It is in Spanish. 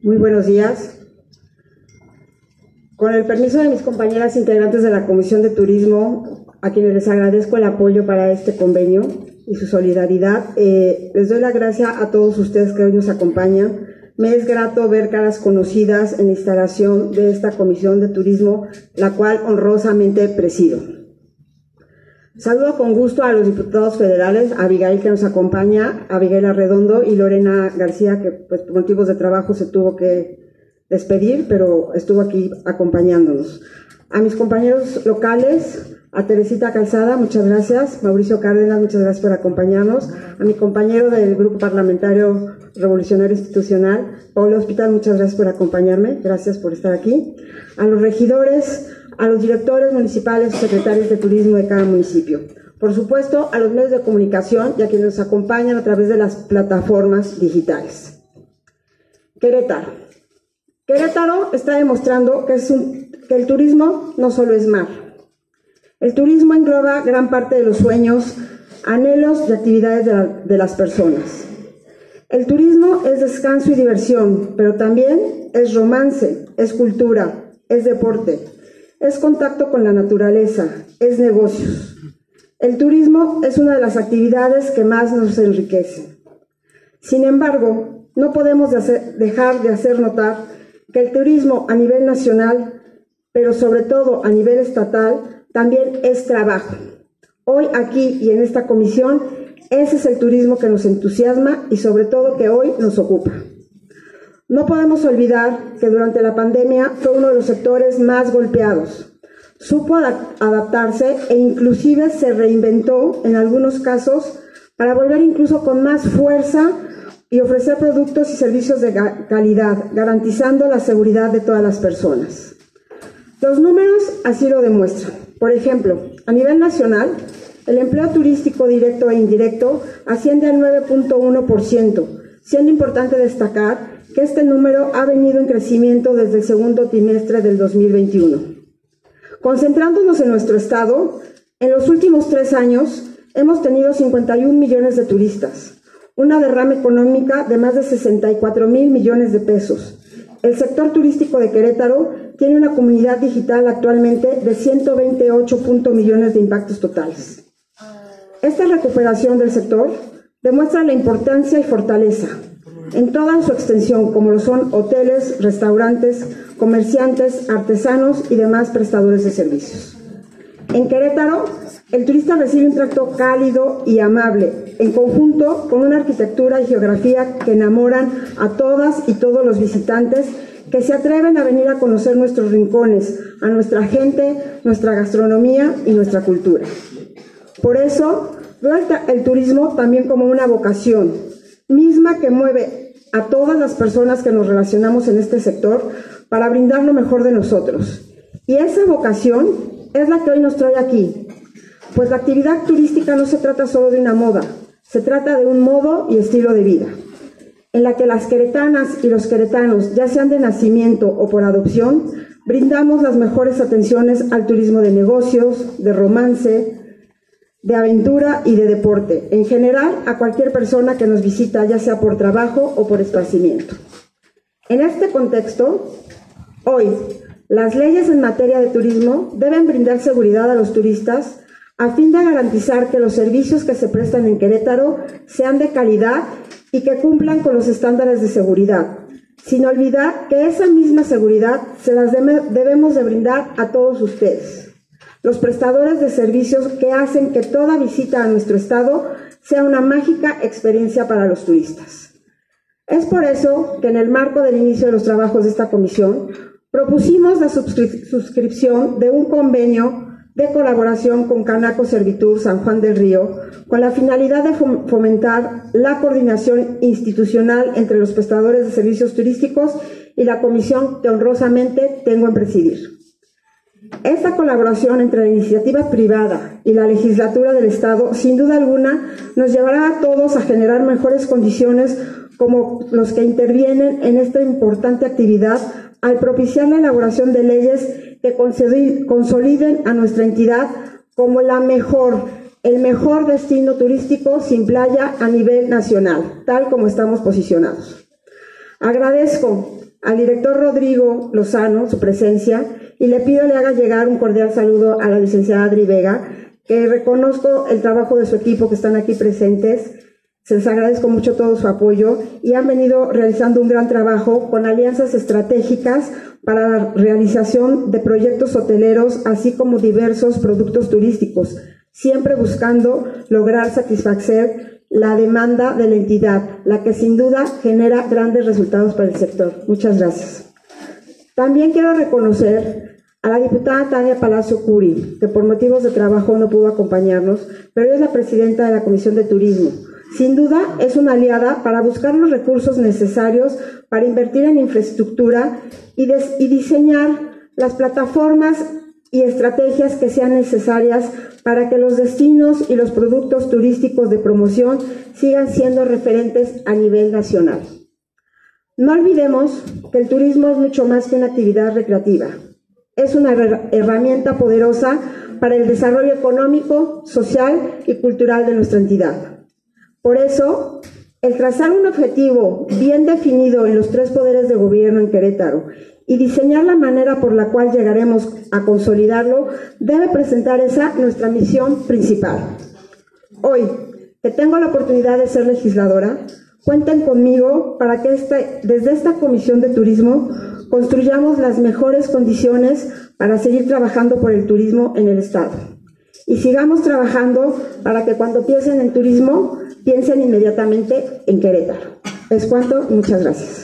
Muy buenos días. Con el permiso de mis compañeras integrantes de la Comisión de Turismo, a quienes les agradezco el apoyo para este convenio y su solidaridad, les doy la gracia a todos ustedes que hoy nos acompañan. Me es grato ver caras conocidas en la instalación de esta Comisión de Turismo, la cual honrosamente presido. Saludo con gusto a los diputados federales, a Abigail que nos acompaña, a Abigail Arredondo y Lorena García, que pues, por motivos de trabajo se tuvo que despedir, pero estuvo aquí acompañándonos. A mis compañeros locales, a Teresita Calzada, muchas gracias. Mauricio Cárdenas, muchas gracias por acompañarnos. A mi compañero del Grupo Parlamentario Revolucionario Institucional, Pablo Hospital, muchas gracias por acompañarme. Gracias por estar aquí. A los regidores, a los directores municipales y secretarios de turismo de cada municipio. Por supuesto, a los medios de comunicación y a quienes nos acompañan a través de las plataformas digitales. Querétaro. Querétaro está demostrando que el turismo no solo es mar. El turismo engloba gran parte de los sueños, anhelos y actividades de las personas. El turismo es descanso y diversión, pero también es romance, es cultura, es deporte, es contacto con la naturaleza, es negocios. El turismo es una de las actividades que más nos enriquece. Sin embargo, no podemos dejar de hacer notar que el turismo a nivel nacional, pero sobre todo a nivel estatal, también es trabajo. Hoy aquí y en esta comisión, ese es el turismo que nos entusiasma y sobre todo que hoy nos ocupa. No podemos olvidar que durante la pandemia fue uno de los sectores más golpeados. Supo adaptarse e inclusive se reinventó en algunos casos para volver incluso con más fuerza y ofrecer productos y servicios de calidad, garantizando la seguridad de todas las personas. Los números así lo demuestran. Por ejemplo, a nivel nacional, el empleo turístico directo e indirecto asciende al 9.1%, siendo importante destacar que este número ha venido en crecimiento desde el segundo trimestre del 2021. Concentrándonos en nuestro estado, en los últimos 3 años hemos tenido 51 millones de turistas, una derrama económica de más de 64,000 millones de pesos. El sector turístico de Querétaro tiene una comunidad digital actualmente de 128 millones de impactos totales. Esta recuperación del sector demuestra la importancia y fortaleza en toda su extensión, como lo son hoteles, restaurantes, comerciantes, artesanos y demás prestadores de servicios. En Querétaro, el turista recibe un trato cálido y amable, en conjunto con una arquitectura y geografía que enamoran a todas y todos los visitantes que se atreven a venir a conocer nuestros rincones, a nuestra gente, nuestra gastronomía y nuestra cultura. Por eso, veo el turismo también como una vocación, misma que mueve a todas las personas que nos relacionamos en este sector para brindar lo mejor de nosotros. Y esa vocación es la que hoy nos trae aquí, pues la actividad turística no se trata solo de una moda, se trata de un modo y estilo de vida, en la que las queretanas y los queretanos, ya sean de nacimiento o por adopción, brindamos las mejores atenciones al turismo de negocios, de romance, de aventura y de deporte, en general a cualquier persona que nos visita, ya sea por trabajo o por esparcimiento. En este contexto, hoy, las leyes en materia de turismo deben brindar seguridad a los turistas a fin de garantizar que los servicios que se prestan en Querétaro sean de calidad y que cumplan con los estándares de seguridad, sin olvidar que esa misma seguridad se las debemos de brindar a todos ustedes, los prestadores de servicios que hacen que toda visita a nuestro estado sea una mágica experiencia para los turistas. Es por eso que en el marco del inicio de los trabajos de esta comisión, propusimos la suscripción de un convenio de colaboración con Canaco Servitur San Juan del Río, con la finalidad de fomentar la coordinación institucional entre los prestadores de servicios turísticos y la comisión que honrosamente tengo en presidir. Esta colaboración entre la iniciativa privada y la legislatura del Estado, sin duda alguna, nos llevará a todos a generar mejores condiciones como los que intervienen en esta importante actividad al propiciar la elaboración de leyes que consoliden a nuestra entidad como el mejor destino turístico sin playa a nivel nacional, tal como estamos posicionados. Agradezco al director Rodrigo Lozano su presencia y le pido le haga llegar un cordial saludo a la licenciada Adri Vega, que reconozco el trabajo de su equipo que están aquí presentes. Se les agradezco mucho todo su apoyo y han venido realizando un gran trabajo con alianzas estratégicas para la realización de proyectos hoteleros, así como diversos productos turísticos, siempre buscando lograr satisfacer la demanda de la entidad, la que sin duda genera grandes resultados para el sector. Muchas gracias. También quiero reconocer a la diputada Tania Palacio Curi, que por motivos de trabajo no pudo acompañarnos, pero es la presidenta de la Comisión de Turismo. Sin duda es una aliada para buscar los recursos necesarios para invertir en infraestructura y diseñar las plataformas y estrategias que sean necesarias para que los destinos y los productos turísticos de promoción sigan siendo referentes a nivel nacional. No olvidemos que el turismo es mucho más que una actividad recreativa. Es una herramienta poderosa para el desarrollo económico, social y cultural de nuestra entidad. Por eso, el trazar un objetivo bien definido en los 3 poderes de gobierno en Querétaro y diseñar la manera por la cual llegaremos a consolidarlo debe presentar esa nuestra misión principal. Hoy, que tengo la oportunidad de ser legisladora, cuenten conmigo para que desde esta Comisión de Turismo construyamos las mejores condiciones para seguir trabajando por el turismo en el Estado. Y sigamos trabajando para que cuando piensen en turismo, piensen inmediatamente en Querétaro. Es cuanto, muchas gracias.